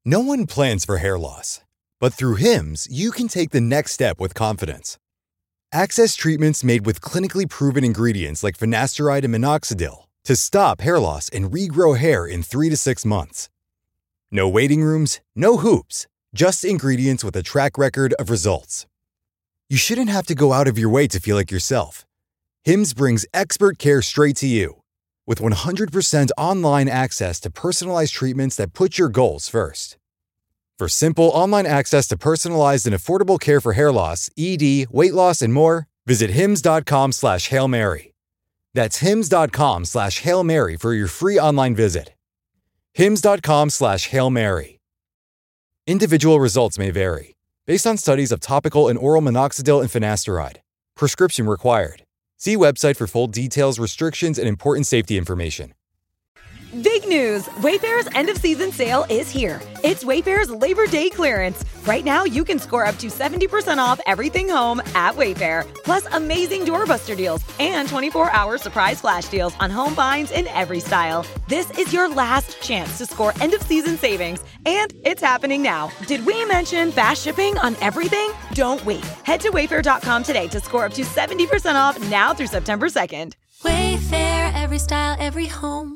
No one plans for hair loss, but through Hims, you can take the next step with confidence. Access treatments made with clinically proven ingredients like finasteride and minoxidil to stop hair loss and regrow hair in 3 to 6 months. No waiting rooms, no hoops, just ingredients with a track record of results. You shouldn't have to go out of your way to feel like yourself. Hims brings expert care straight to you. With 100% online access to personalized treatments that put your goals first. For simple online access to personalized and affordable care for hair loss, ED, weight loss, and more, visit hims.com/Hail Mary. That's hims.com/Hail Mary for your free online visit. hims.com/Hail Mary. Individual results may vary, based on studies of topical and oral minoxidil and finasteride. Prescription required. See website for full details, restrictions, and important safety information. Big news! Wayfair's end-of-season sale is here. It's Wayfair's Labor Day clearance. Right now, you can score up to 70% off everything home at Wayfair. Plus, amazing doorbuster deals and 24-hour surprise flash deals on home finds in every style. This is your last chance to score end-of-season savings, and it's happening now. Did we mention fast shipping on everything? Don't wait. Head to Wayfair.com today to score up to 70% off now through September 2nd. Wayfair, every style, every home.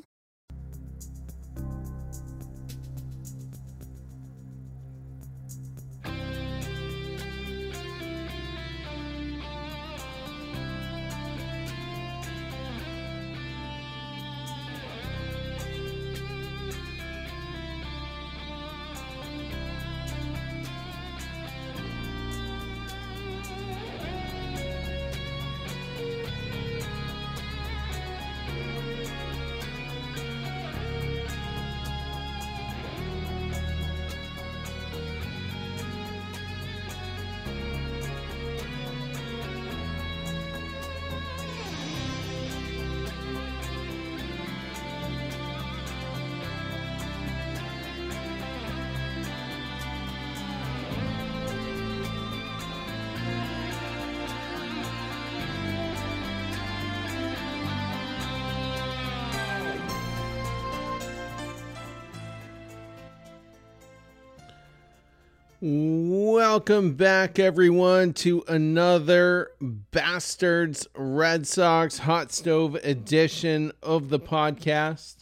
Welcome back, everyone, to another Bastards Red Sox Hot Stove edition of the podcast.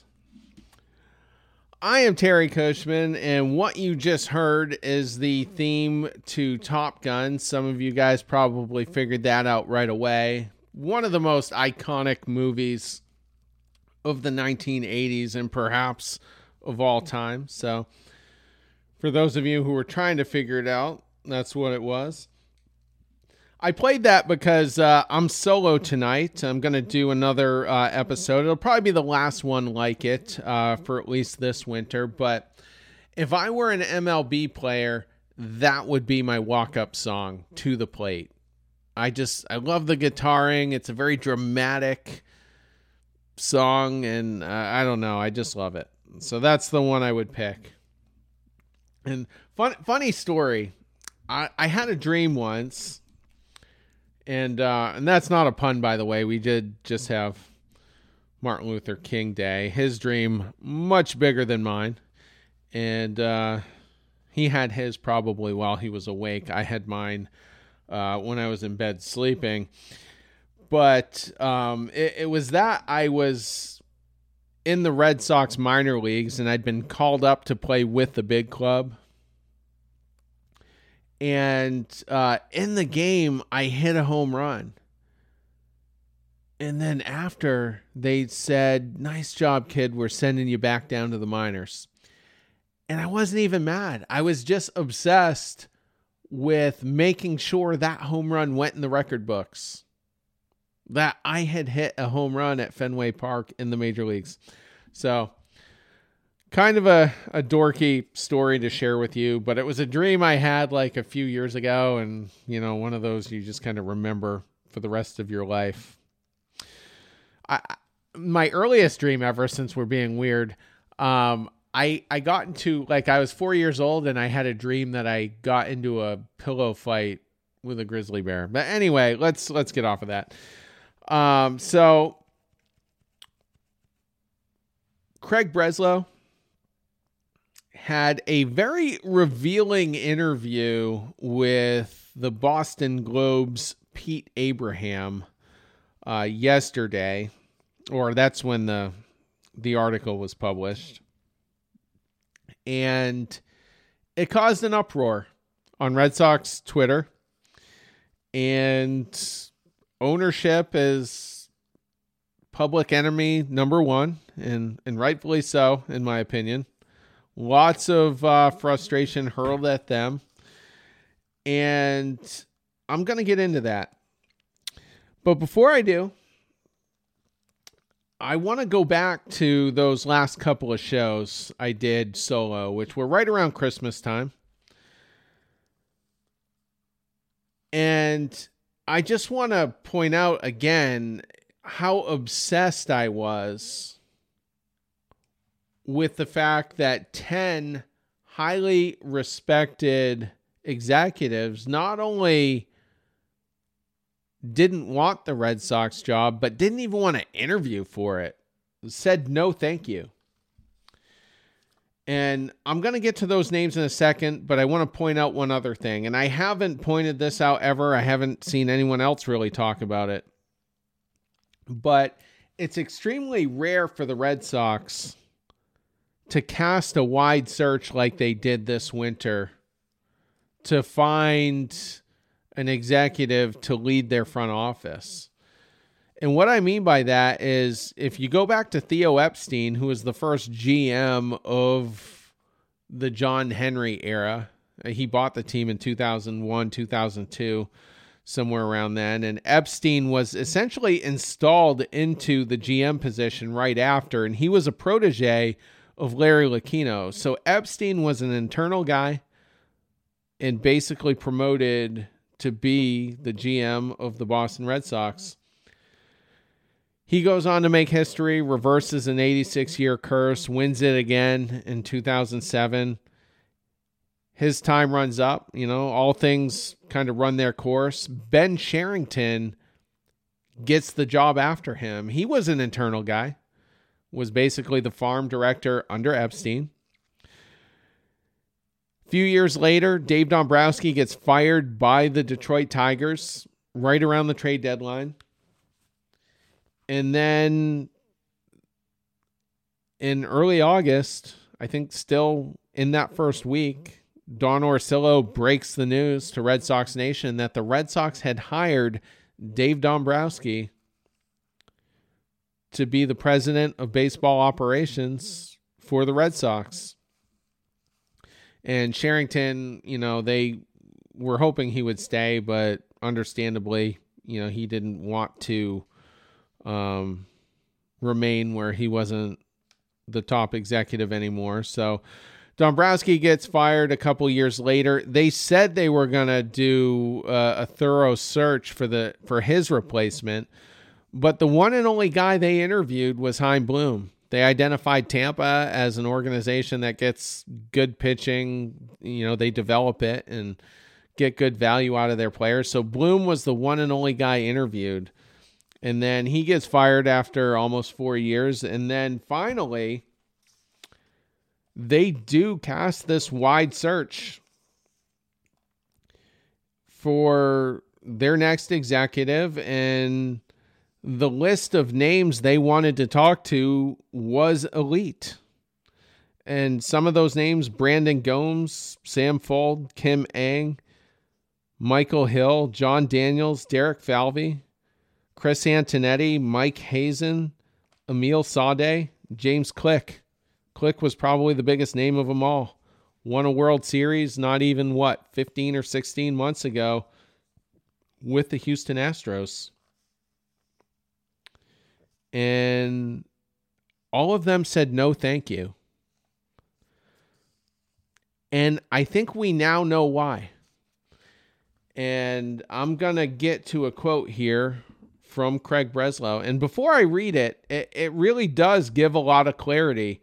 I am Terry Cushman, and what you just heard is the theme to Top Gun. Some of you guys probably figured that out right away. One of the most iconic movies of the 1980s and perhaps of all time. So for those of you who were trying to figure it out, that's what it was. I played that because I'm solo tonight. I'm going to do another episode. It'll probably be the last one like it for at least this winter. But if I were an MLB player, that would be my walk-up song, To the Plate. I love the guitaring. It's a very dramatic song, and I don't know. I just love it. So that's the one I would pick. And funny story, I had a dream once, and that's not a pun, by the way. We did just have Martin Luther King Day. His dream, much bigger than mine, and he had his probably while he was awake. I had mine when I was in bed sleeping. But it was that I was in the Red Sox minor leagues, and I'd been called up to play with the big club. And in the game, I hit a home run. And then after, they said, "Nice job, kid. We're sending you back down to the minors." And I wasn't even mad. I was just obsessed with making sure that home run went in the record books. That I had hit a home run at Fenway Park in the major leagues. So kind of a dorky story to share with you, but it was a dream I had like a few years ago. And, you know, one of those you just kind of remember for the rest of your life. My earliest dream ever, since we're being weird, I got into, like, I was 4 years old and I had a dream that I got into a pillow fight with a grizzly bear. But anyway, let's get off of that. So Craig Breslow had a very revealing interview with the Boston Globe's Pete Abraham yesterday, or that's when the article was published. And it caused an uproar on Red Sox Twitter. And ownership is public enemy number one, and rightfully so, in my opinion. Lots of frustration hurled at them. And I'm going to get into that. But before I do, I want to go back to those last couple of shows I did solo, which were right around Christmas time. And I just want to point out again how obsessed I was with the fact that 10 highly respected executives not only didn't want the Red Sox job, but didn't even want to interview for it. Said no, thank you. And I'm going to get to those names in a second, but I want to point out one other thing. And I haven't pointed this out ever. I haven't seen anyone else really talk about it. But it's extremely rare for the Red Sox to cast a wide search like they did this winter to find an executive to lead their front office. And what I mean by that is if you go back to Theo Epstein, who was the first GM of the John Henry era, he bought the team in 2001, 2002, somewhere around then. And Epstein was essentially installed into the GM position right after, and he was a protege of Larry Lucchino. So Epstein was an internal guy and basically promoted to be the GM of the Boston Red Sox. He goes on to make history, reverses an 86-year curse, wins it again in 2007. His time runs up. All things kind of run their course. Ben Cherington gets the job after him. He was an internal guy, was basically the farm director under Epstein. A few years later, Dave Dombrowski gets fired by the Detroit Tigers right around the trade deadline. And then in early August, I think still in that first week, Don Orsillo breaks the news to Red Sox Nation that the Red Sox had hired Dave Dombrowski to be the president of baseball operations for the Red Sox. And Cherington, they were hoping he would stay, but understandably, he didn't want to remain where he wasn't the top executive anymore. So Dombrowski gets fired a couple years later. They said they were going to do a thorough search for his replacement, but the one and only guy they interviewed was Chaim Bloom. They identified Tampa as an organization that gets good pitching. They develop it and get good value out of their players. So Bloom was the one and only guy interviewed. And then he gets fired after almost 4 years. And then finally, they do cast this wide search for their next executive. And the list of names they wanted to talk to was elite. And some of those names, Brandon Gomes, Sam Fuld, Kim Ng, Michael Hill, John Daniels, Derek Falvey, Chris Antonetti, Mike Hazen, Emil Sade, James Click. Click was probably the biggest name of them all. Won a World Series not even, 15 or 16 months ago with the Houston Astros. And all of them said no, thank you. And I think we now know why. And I'm going to get to a quote here from Craig Breslow. And before I read it, it really does give a lot of clarity.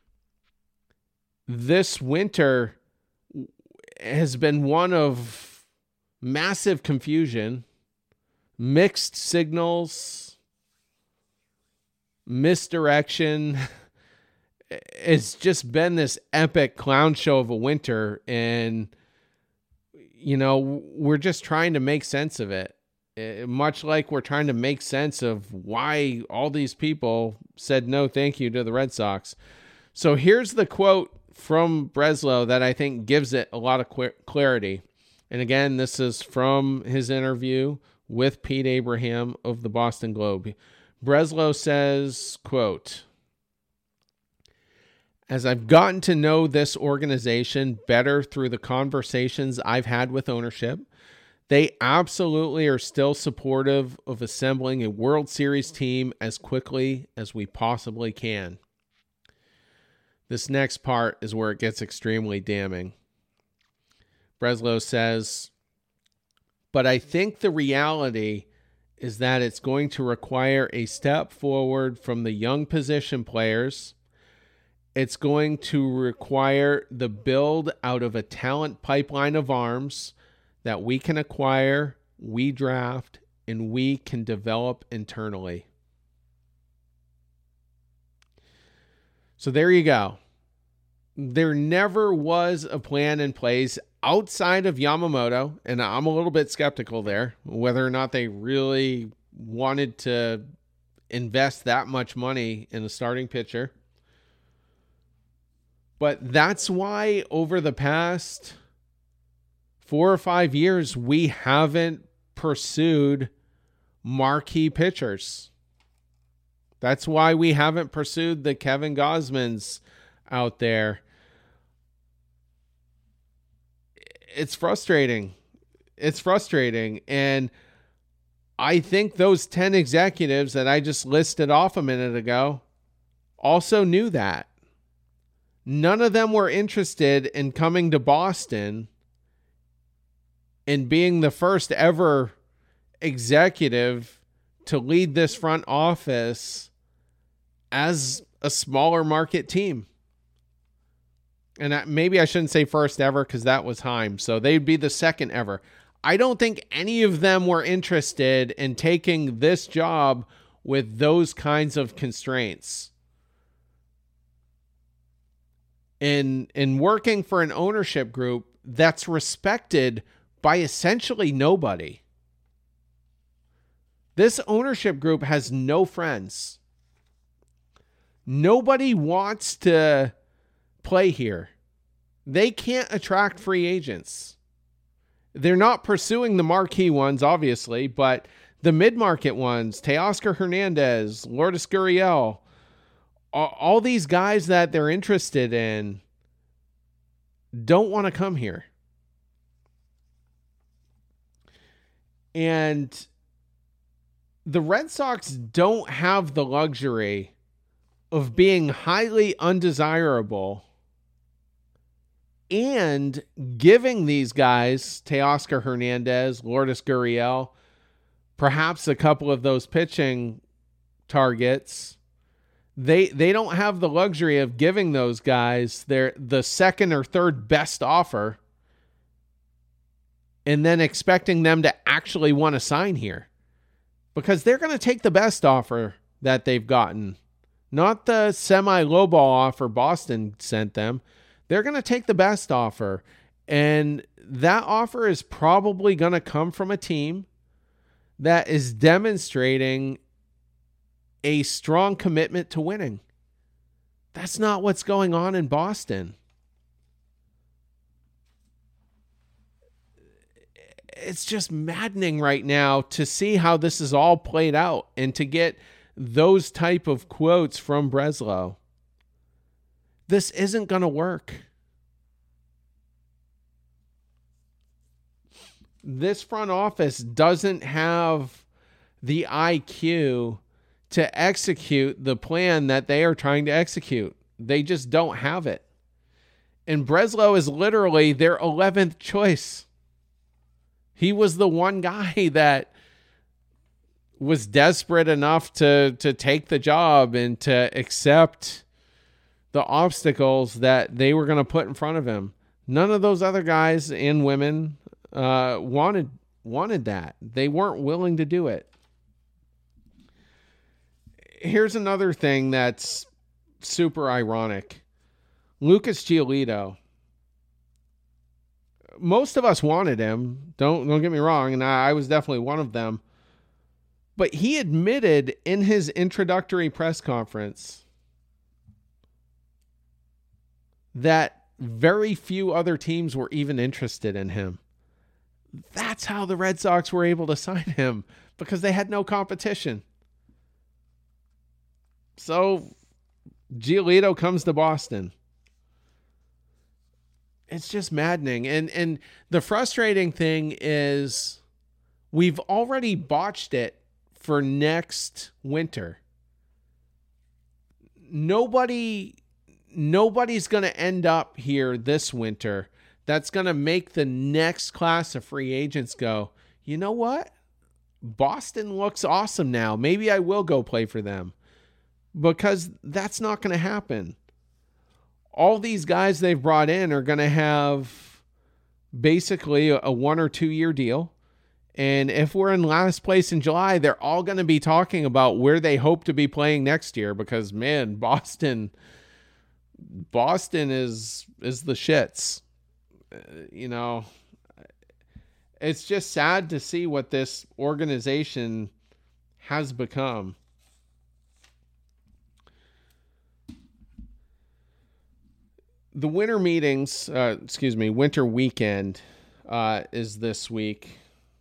This winter has been one of massive confusion, mixed signals, misdirection. it's just been this epic clown show of a winter, and we're just trying to make sense of it. Much like we're trying to make sense of why all these people said no thank you to the Red Sox. So here's the quote from Breslow that I think gives it a lot of clarity. And again, this is from his interview with Pete Abraham of the Boston Globe. Breslow says, quote, "As I've gotten to know this organization better through the conversations I've had with ownership, they absolutely are still supportive of assembling a World Series team as quickly as we possibly can." This next part is where it gets extremely damning. Breslow says, "But I think the reality is that it's going to require a step forward from the young position players. It's going to require the build out of a talent pipeline of arms that we can acquire, we draft, and we can develop internally." So there you go. There never was a plan in place outside of Yamamoto, and I'm a little bit skeptical there, whether or not they really wanted to invest that much money in a starting pitcher. But that's why over the past 4 or 5 years, we haven't pursued marquee pitchers. That's why we haven't pursued the Kevin Gausmans out there. It's frustrating. It's frustrating. And I think those 10 executives that I just listed off a minute ago also knew that. None of them were interested in coming to Boston and being the first ever executive to lead this front office as a smaller market team. And maybe I shouldn't say first ever because that was Heim. So they'd be the second ever. I don't think any of them were interested in taking this job with those kinds of constraints. In working for an ownership group that's respected by essentially nobody. This ownership group has no friends. Nobody wants to play here. They can't attract free agents. They're not pursuing the marquee ones, obviously, but the mid-market ones, Teoscar Hernandez, Lourdes Gurriel, all these guys that they're interested in don't want to come here. And the Red Sox don't have the luxury of being highly undesirable and giving these guys, Teoscar Hernandez, Lourdes Gurriel, perhaps a couple of those pitching targets. They don't have the luxury of giving those guys the second or third best offer and then expecting them to actually want to sign here, because they're going to take the best offer that they've gotten, not the semi-lowball offer Boston sent them. They're going to take the best offer, and that offer is probably going to come from a team that is demonstrating a strong commitment to winning. That's not what's going on in Boston. It's just maddening right now to see how this is all played out and to get those type of quotes from Breslow. This isn't going to work. This front office doesn't have the IQ to execute the plan that they are trying to execute. They just don't have it. And Breslow is literally their 11th choice. He was the one guy that was desperate enough to take the job and to accept the obstacles that they were going to put in front of him. None of those other guys and women wanted that. They weren't willing to do it. Here's another thing that's super ironic. Lucas Giolito. Most of us wanted him. Don't get me wrong, and I was definitely one of them. But he admitted in his introductory press conference that very few other teams were even interested in him. That's how the Red Sox were able to sign him, because they had no competition. So Giolito comes to Boston. It's just maddening. And the frustrating thing is we've already botched it for next winter. Nobody's going to end up here this winter that's going to make the next class of free agents go, you know what? Boston looks awesome now. Maybe I will go play for them. Because that's not going to happen. All these guys they've brought in are going to have basically a 1 or 2 year deal. And if we're in last place in July, they're all going to be talking about where they hope to be playing next year, because man, Boston is the shits. You know, it's just sad to see what this organization has become. The winter meetings, winter weekend is this week.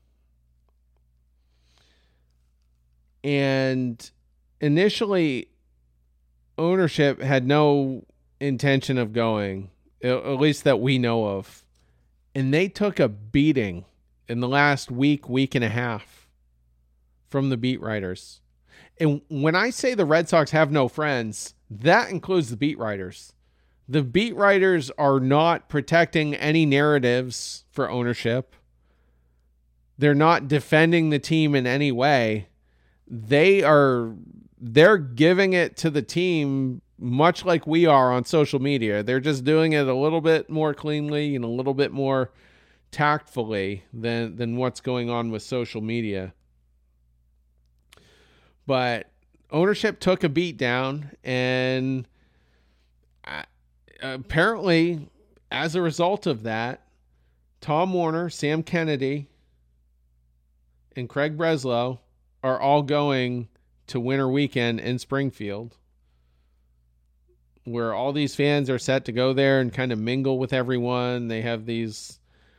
And initially, ownership had no intention of going, at least that we know of. And they took a beating in the last week and a half from the beat writers. And when I say the Red Sox have no friends, that includes the beat writers. The beat writers are not protecting any narratives for ownership. They're not defending the team in any way. They're giving it to the team much like we are on social media. They're just doing it a little bit more cleanly and a little bit more tactfully than what's going on with social media. But ownership took a beat down, and apparently, as a result of that, Tom Werner, Sam Kennedy, and Craig Breslow are all going to winter weekend in Springfield, where all these fans are set to go there and kind of mingle with everyone. They have these,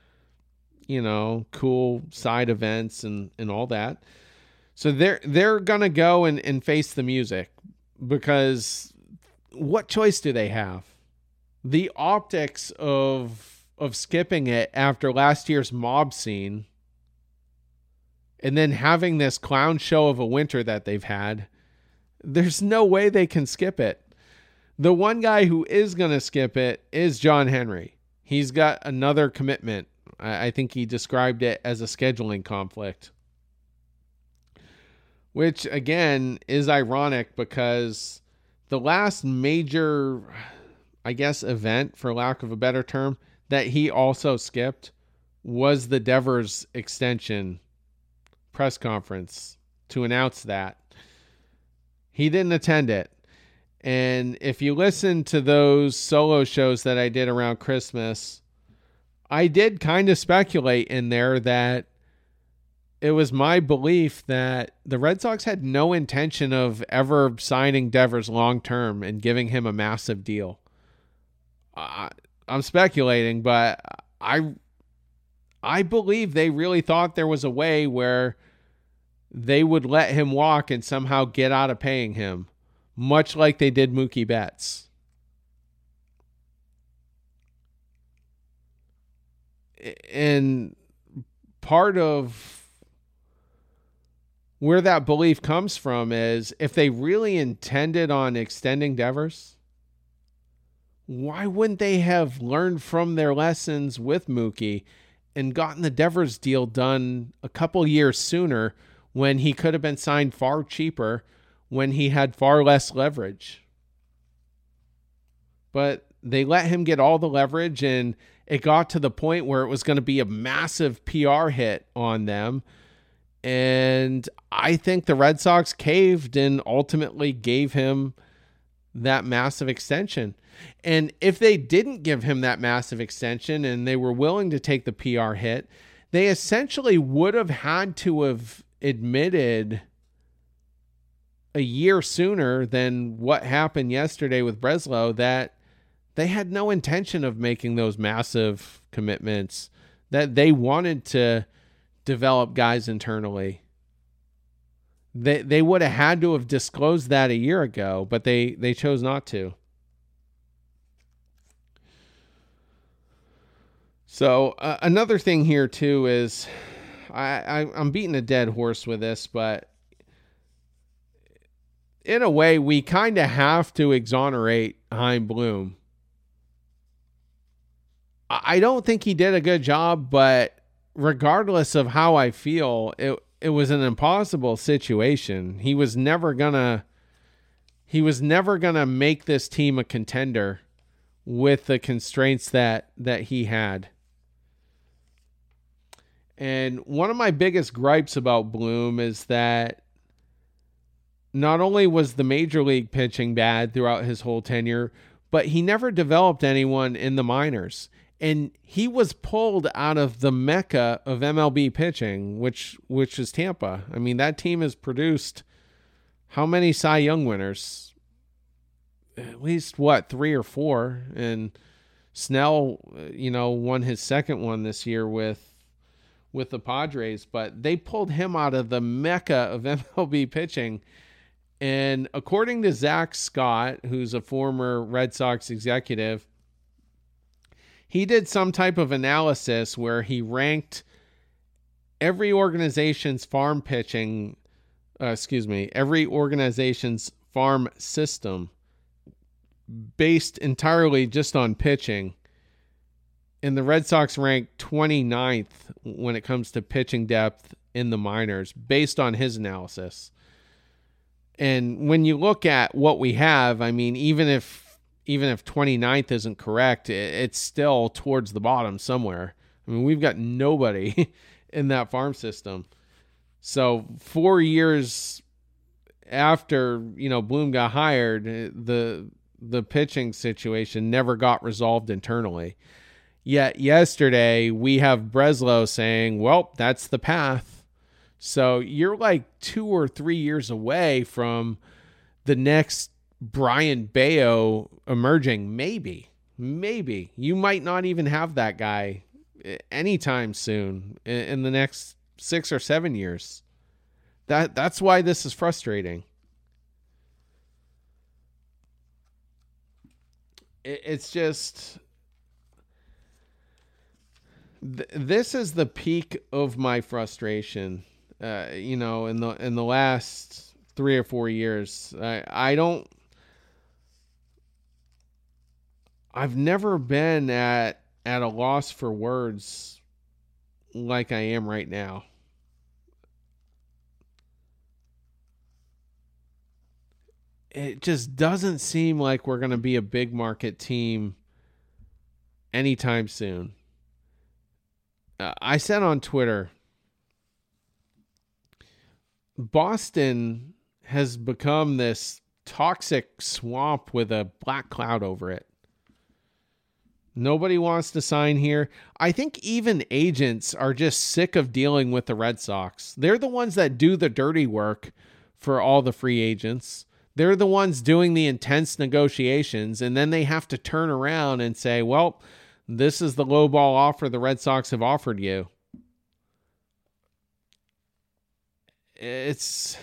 cool side events and all that. So they're going to go and face the music, because what choice do they have? The optics of skipping it after last year's mob scene and then having this clown show of a winter that they've had, there's no way they can skip it. The one guy who is going to skip it is John Henry. He's got another commitment. I think he described it as a scheduling conflict, which again is ironic, because the last major, I guess, event, for lack of a better term, that he also skipped was the Devers extension press conference to announce that. He didn't attend it. And if you listen to those solo shows that I did around Christmas, I did kind of speculate in there that it was my belief that the Red Sox had no intention of ever signing Devers long-term and giving him a massive deal. I'm speculating, but I believe they really thought there was a way where they would let him walk and somehow get out of paying him, much like they did Mookie Betts. And part of where that belief comes from is, if they really intended on extending Devers, why wouldn't they have learned from their lessons with Mookie and gotten the Devers deal done a couple years sooner, when he could have been signed far cheaper, when he had far less leverage? But they let him get all the leverage, and it got to the point where it was going to be a massive PR hit on them. And I think the Red Sox caved and ultimately gave him that massive extension. And if they didn't give him that massive extension and they were willing to take the PR hit, they essentially would have had to have admitted a year sooner than what happened yesterday with Breslow that they had no intention of making those massive commitments, that they wanted to develop guys internally. They would have had to have disclosed that a year ago, but they chose not to. So another thing here too is I'm beating a dead horse with this, but in a way we kind of have to exonerate Chaim Bloom. I don't think he did a good job, but regardless of how I feel, it was an impossible situation. He was never gonna make this team a contender with the constraints that he had. And one of my biggest gripes about Bloom is that not only was the major league pitching bad throughout his whole tenure, but he never developed anyone in the minors. And he was pulled out of the mecca of MLB pitching, which is Tampa. I mean, that team has produced how many Cy Young winners? At least, 3 or 4? And Snell, won his second one this year with the Padres. But they pulled him out of the mecca of MLB pitching. And according to Zach Scott, who's a former Red Sox executive, he did some type of analysis where he ranked every organization's farm system based entirely just on pitching. And the Red Sox ranked 29th when it comes to pitching depth in the minors based on his analysis. And when you look at what we have, I mean, even if 29th isn't correct, it's still towards the bottom somewhere. I mean, we've got nobody in that farm system. So 4 years after, Bloom got hired, the pitching situation never got resolved internally. Yet yesterday we have Breslow saying, well, that's the path. So you're like 2 or 3 years away from the next Brian Bayo emerging. Maybe you might not even have that guy anytime soon in the next 6 or 7 years. That's why this is frustrating. It's just, this is the peak of my frustration. In the last 3 or 4 years, I've never been at a loss for words like I am right now. It just doesn't seem like we're going to be a big market team anytime soon. I said on Twitter, Boston has become this toxic swamp with a black cloud over it. Nobody wants to sign here. I think even agents are just sick of dealing with the Red Sox. They're the ones that do the dirty work for all the free agents. They're the ones doing the intense negotiations, and then they have to turn around and say, well, this is the lowball offer the Red Sox have offered you. It's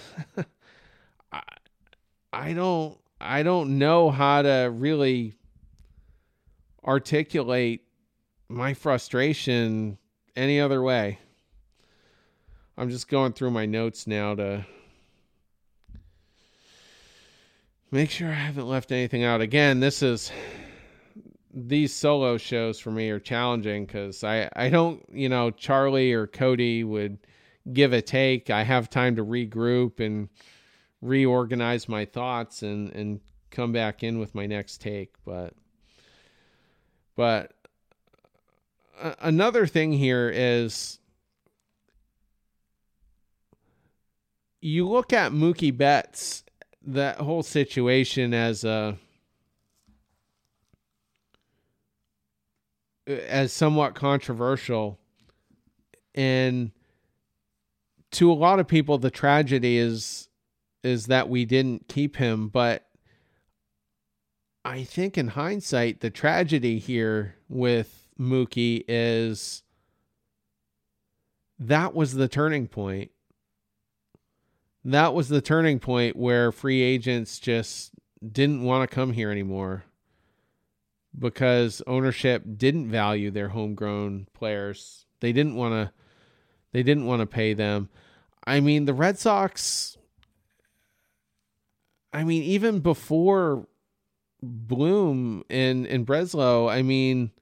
I don't know how to really articulate my frustration any other way. I'm just going through my notes now to make sure I haven't left anything out. Again, these solo shows for me are challenging because I don't, Charlie or Cody would give a take. I have time to regroup and reorganize my thoughts and come back in with my next take. But another thing here is you look at Mookie Betts, that whole situation as somewhat controversial. And to a lot of people, the tragedy is that we didn't keep him. But I think in hindsight, the tragedy here with Mookie is that was the turning point. That was the turning point where free agents just didn't want to come here anymore because ownership didn't value their homegrown players. They didn't want to pay them. I mean, the Red Sox, I mean, even before Bloom and Breslow, I mean,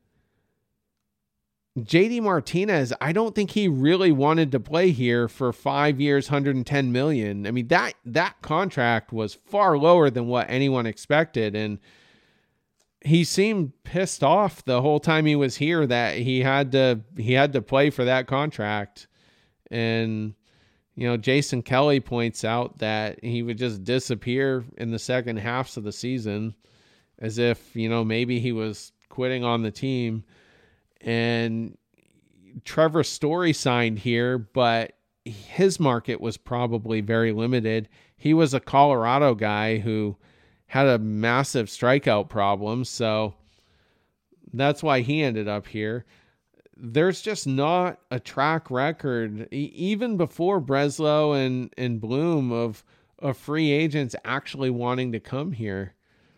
JD Martinez, I don't think he really wanted to play here for 5 years, $110 million. I mean, that contract was far lower than what anyone expected. And he seemed pissed off the whole time he was here that he had to play for that contract. And, you know, Jason Kelly points out that he would just disappear in the second halves of the season as if, you know, maybe he was quitting on the team. And Trevor Story signed here, but his market was probably very limited. He was a Colorado guy who had a massive strikeout problem, so that's why he ended up here. There's just not a track record, even before Breslow and Bloom, of free agents actually wanting to come here.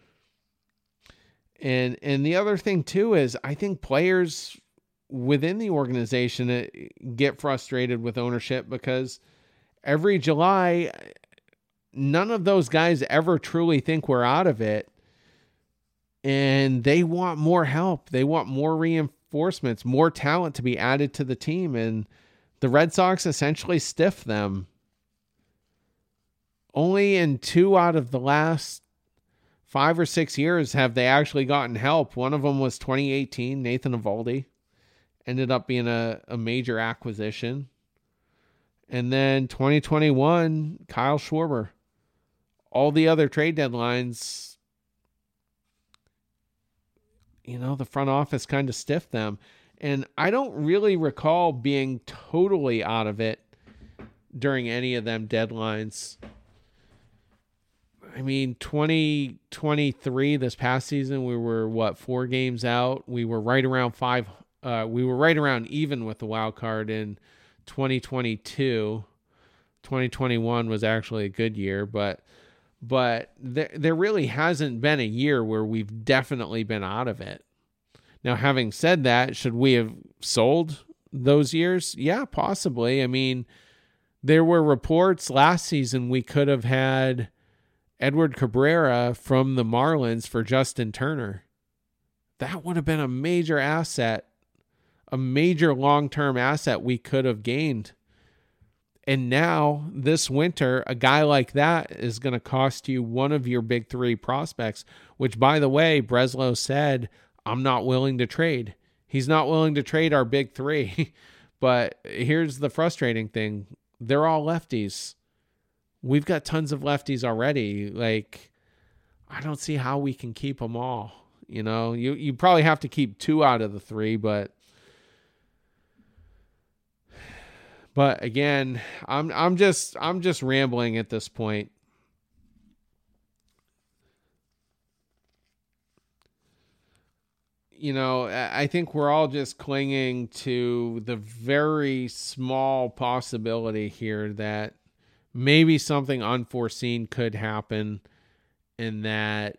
And the other thing too is I think players within the organization get frustrated with ownership because every July, none of those guys ever truly think we're out of it. And they want more help. They want more reinforcements, more talent to be added to the team. And the Red Sox essentially stiff them. Only in 2 out of the last 5 or 6 years have they actually gotten help. One of them was 2018, Nathan Eovaldi. Ended up being a major acquisition. And then 2021, Kyle Schwarber. All the other trade deadlines, you know, the front office kind of stiffed them. And I don't really recall being totally out of it during any of them deadlines. I mean, 2023, this past season, we were 4 games out. We were right around we were right around even with the wild card in 2022. 2021 was actually a good year, but there really hasn't been a year where we've definitely been out of it. Now, having said that, should we have sold those years? Yeah, possibly. I mean, there were reports last season we could have had Edward Cabrera from the Marlins for Justin Turner. That would have been a major asset, a major long-term asset we could have gained. And now, this winter, a guy like that is going to cost you one of your big 3 prospects, which, by the way, Breslow said, I'm not willing to trade. He's not willing to trade our big 3. But here's the frustrating thing. They're all lefties. We've got tons of lefties already. Like, I don't see how we can keep them all. You know, you probably have to keep 2 out of the 3, but again, I'm just rambling at this point. You know, I think we're all just clinging to the very small possibility here that maybe something unforeseen could happen and that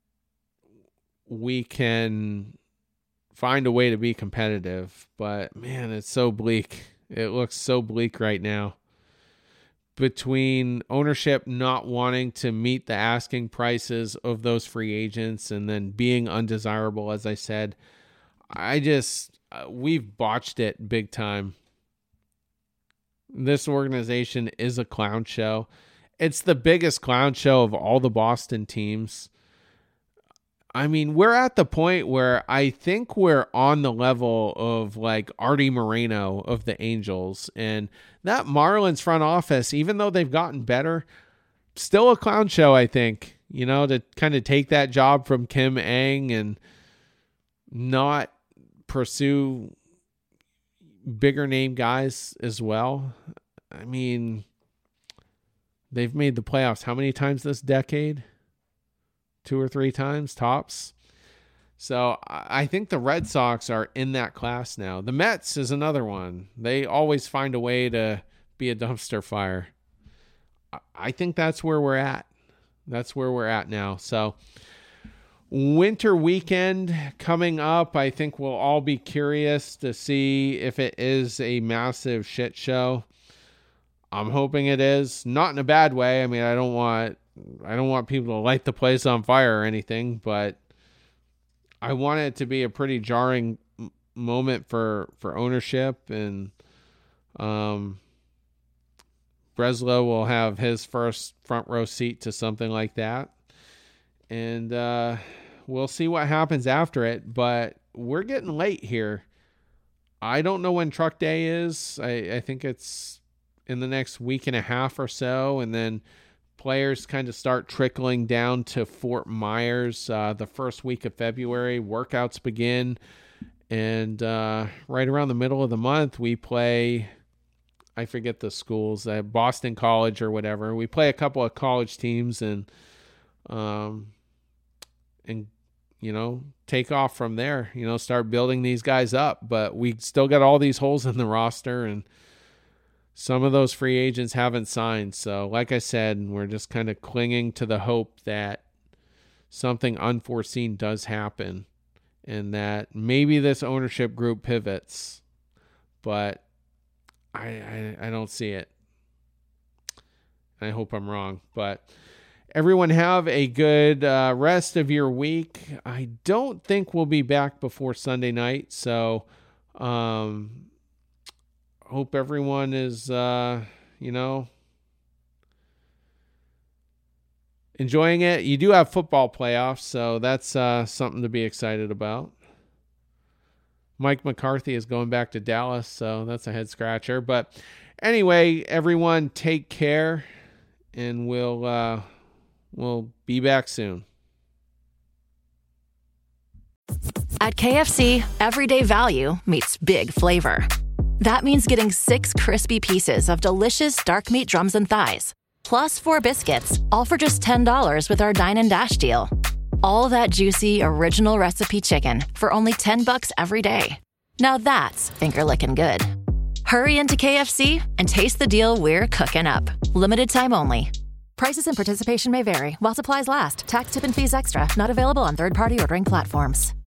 we can find a way to be competitive. But man, it's so bleak. It looks so bleak right now. Between ownership not wanting to meet the asking prices of those free agents and then being undesirable, as I said, we've botched it big time. This organization is a clown show. It's the biggest clown show of all the Boston teams. I mean, we're at the point where I think we're on the level of like Artie Moreno of the Angels. And that Marlins front office, even though they've gotten better, still a clown show, I think, to kind of take that job from Kim Ng and not pursue bigger name guys as well. I mean, they've made the playoffs how many times this decade? 2 or 3 times tops. So I think the Red Sox are in that class now. The Mets is another one. They always find a way to be a dumpster fire. I think that's where we're at. That's where we're at now. So winter weekend coming up. I think we'll all be curious to see if it is a massive shit show. I'm hoping it is. Not in a bad way. I mean, I don't want people to light the place on fire or anything, but I want it to be a pretty jarring moment for ownership, and Breslow will have his first front row seat to something like that. And we'll see what happens after it, but we're getting late here. I don't know when truck day is. I think it's in the next week and a half or so, and then players kind of start trickling down to Fort Myers the first week of February. Workouts begin, and right around the middle of the month, we play, I forget the schools, Boston College or whatever. We play a couple of college teams and take off from there, start building these guys up. But we still got all these holes in the roster, and some of those free agents haven't signed. So like I said, we're just kind of clinging to the hope that something unforeseen does happen and that maybe this ownership group pivots. But I don't see it. I hope I'm wrong. But everyone have a good rest of your week. I don't think we'll be back before Sunday night. So hope everyone is, enjoying it. You do have football playoffs, so that's something to be excited about. Mike McCarthy is going back to Dallas, so that's a head scratcher. But anyway, everyone take care, and we'll be back soon. At KFC, everyday value meets big flavor. That means getting 6 crispy pieces of delicious dark meat drums and thighs, plus 4 biscuits, all for just $10 with our Dine and Dash deal. All that juicy, original recipe chicken for only $10 every day. Now that's finger-licking good. Hurry into KFC and taste the deal we're cooking up. Limited time only. Prices and participation may vary while supplies last. Tax, tip, and fees extra. Not available on third-party ordering platforms.